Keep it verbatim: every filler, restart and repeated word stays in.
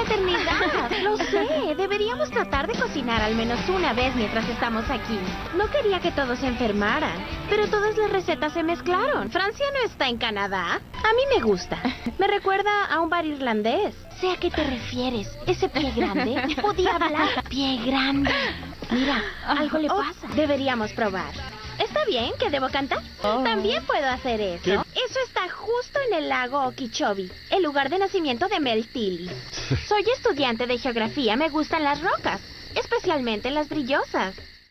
eternidad. Lo sé. Deberíamos tratar de cocinar al menos una vez mientras estamos aquí. No quería que todos se enfermaran, pero todas las recetas se mezclaron. Francia no está en Canadá. A mí me gusta. Me recuerda a un bar irlandés. Sé a qué te refieres. Ese pie grande. Podía hablar. Pie grande. Mira, algo le pasa. Deberíamos probar. ¿Está bien que debo cantar? Oh. También puedo hacer eso. ¿Qué? Eso está justo en el lago Okeechobee, el lugar de nacimiento de Mel Tilly. Soy estudiante de geografía. Me gustan las rocas, especialmente las brillosas.